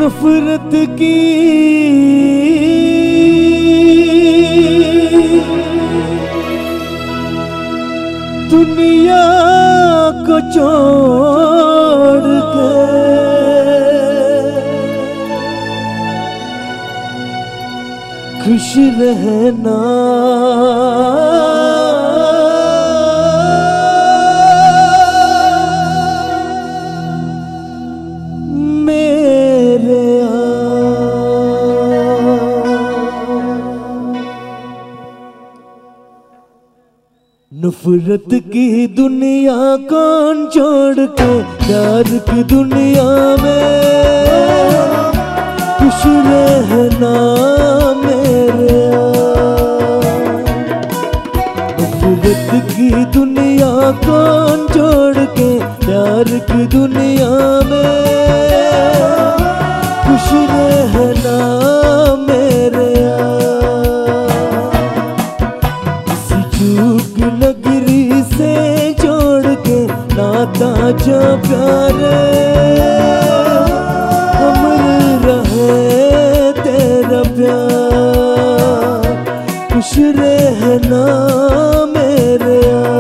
नफरत की दुनिया को छोड़ के खुश रहना नफरत की दुनिया कौन छोड़ के प्यार की दुनिया में खुश रहना मेरे। नफरत की दुनिया कौन छोड़ के प्यार की दुनिया में खुश रहना मेरे। नगरी से जोड़ के नाता जो प्यारे अमर रहे तेरा प्यार खुश रहना मेरे।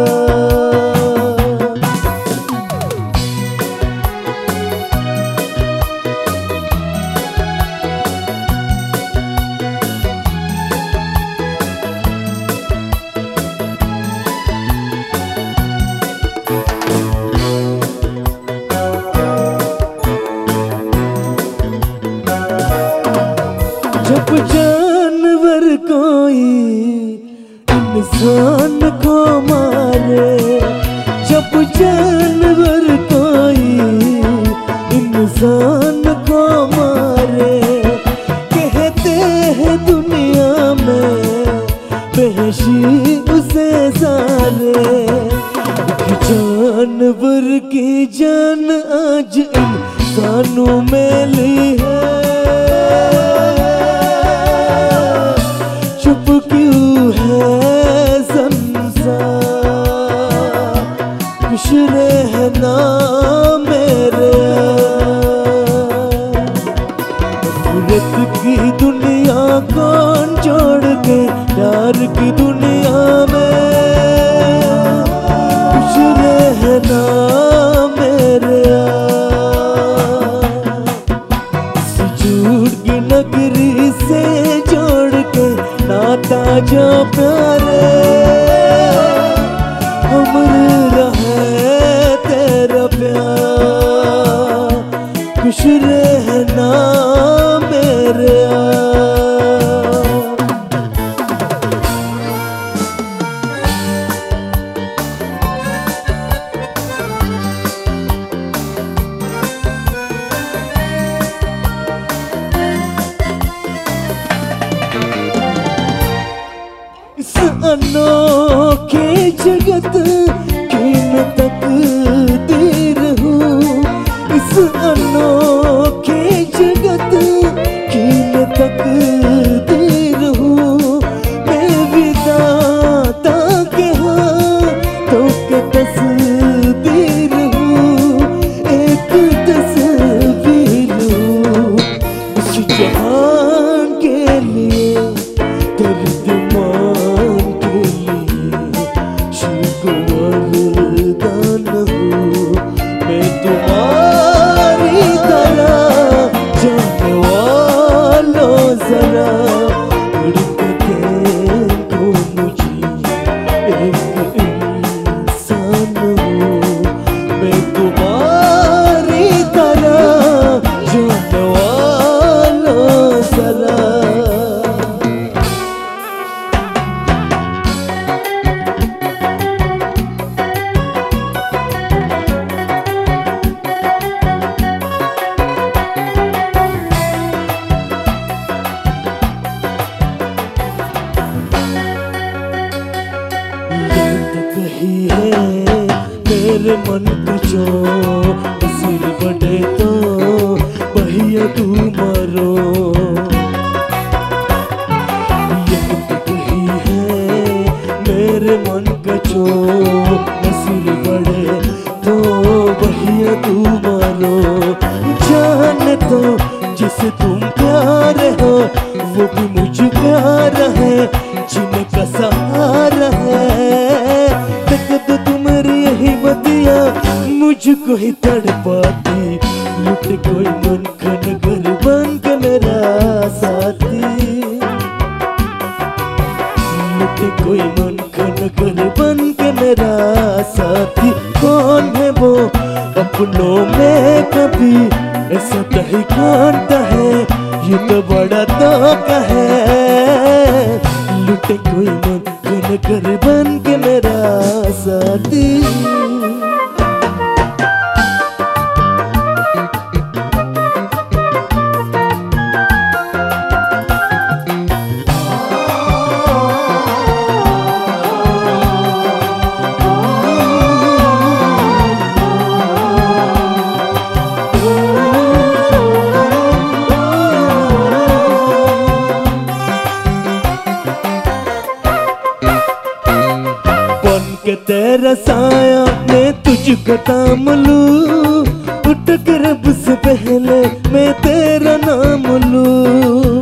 जब जानवर कोई इंसान को मारे, जब जानवर कोई इंसान को मारे, कहते हैं दुनिया में बेहशी उसे सारे। जानवर की जान आज इंसानों में ली है, चुप क्यों है संसार खुश रहना मेरे। नफरत की दुनिया कौन छोड़ के प्यार की दुनिया में खुश रहना मेरे। झूठ की नगरी से जोड़ के नाता जो प्यारे अमर रहे तेरा प्यार खुश रहना मेरे। इस अनोखे जगत की मैं तकदीर हूँ, इस अनोखे जगत की मैं तकदीर हूँ। मैं विधाता के हाथों के तस्वीर हूँ, एक तस्वीर हूँ। इस जहान के लिए दर्द मान के लिए वरदान हूँ। मैं तुम्हारी तरह जाने वालों जरा उड़ के देखो मुझे एक इंसान हूँ। मैं तुम्हारी तरह जाने वालों जरा। कही है मेरे मन को जो सिर बढ़े तो भैया तू मारो। यह तो कही है मेरे मन का जो सिर बढ़े तो भैया तू मारो। जान तो जिस जिनसे तुम प्यार हो वो भी मुझे प्यार है, जीने का सहारा है। देख तो तुम्हारी यही बतिया मुझको ही तड़पाती, लुट कोई मन का नगर बन के मेरा साथी, लुट कोई मन का नगर बन के मेरा साथी। कौन है वो अपनों में कभी ऐसा कहीं कांटा है, ये तो बड़ा धोखा है। लुटे कोई मन का नगर बन के मेरा साथी। के तेरा साया मैं तुझको थाम लूं, उठ के रब से पहले मैं तेरा नाम लूं।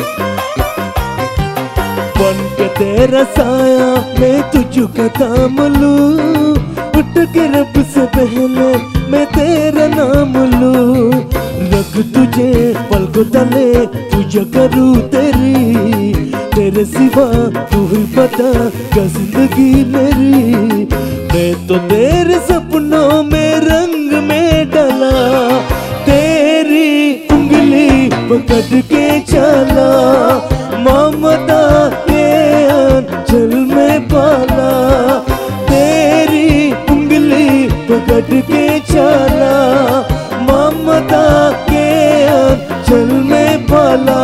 बन के तेरा साया मैं तुझको थाम लूं, उठ के रब से पहले मैं तेरा नाम लूं। रख तुझे पलकों तले पूजा करूं तेरी, तेरे सिवा तू ही पता क्या जिंदगी मेरी। मैं तो तेरे सपनों में रंग में डाला, तेरी उंगली पकड़ के चला, ममता के आंचल में पाला। तेरी उंगली पकड़ के चला, ममता के आंचल में पाला।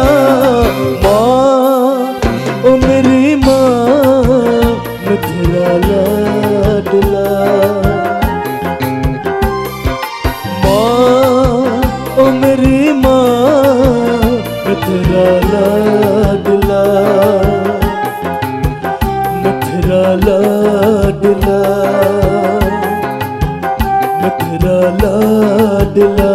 ओ मेरी माँ मैं तेरा लाडला, माँ ओ मेरी माँ मैं तेरा लाडला, मैं तेरा लाडला, मैं तेरा लाडला।